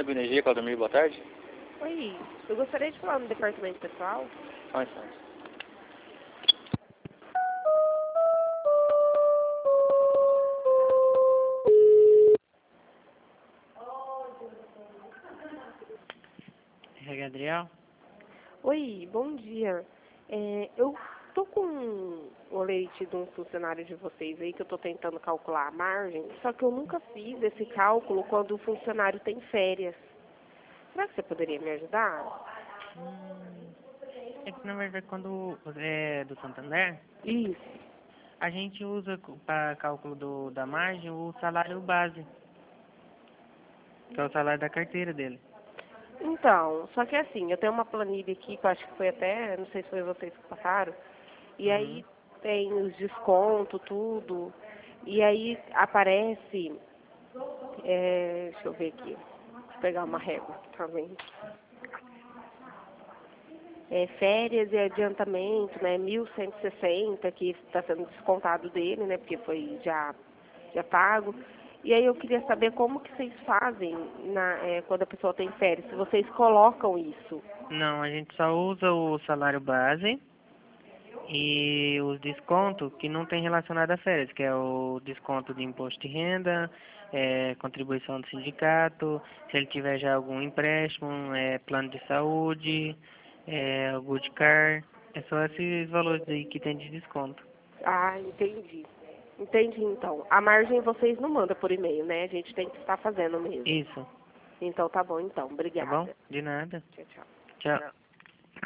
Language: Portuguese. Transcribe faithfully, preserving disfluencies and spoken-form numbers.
Nego Energia, Claudemir, boa tarde. Oi, eu gostaria de falar no departamento pessoal. Só um instante. É Gabriel? Oi, bom dia. É, eu tô com o leite de um funcionário de vocês aí que eu tô tentando calcular a margem, só que eu nunca fiz esse cálculo quando o funcionário tem férias. Será que você poderia me ajudar? Hum, é que na verdade quando é do Santander, Isso. a gente usa para cálculo do, da margem o salário base, que é o salário da carteira dele. Então, só que assim, eu tenho uma planilha aqui que eu acho que foi até, não sei se foi vocês que passaram, e Uhum. aí tem os descontos, tudo, e aí aparece, é, deixa eu ver aqui, deixa eu pegar uma régua, tá vendo? É, férias e adiantamento, né, mil cento e sessenta, que está sendo descontado dele, né, porque foi já, já pago. E aí eu queria saber como que vocês fazem na, é, quando a pessoa tem férias, se vocês colocam isso. Não, a gente só usa o salário base e os descontos que não tem relacionado a férias, que é o desconto de imposto de renda, é, contribuição do sindicato, se ele tiver já algum empréstimo, é, plano de saúde, é, o Good Car, é só esses valores aí que tem de desconto. Ah, entendi. Entendi, então. A margem vocês não mandam por e-mail, né? A gente tem que estar fazendo mesmo. Isso, Então tá bom, então. tá bom? Obrigada. De nada. Tchau, tchau. Tchau.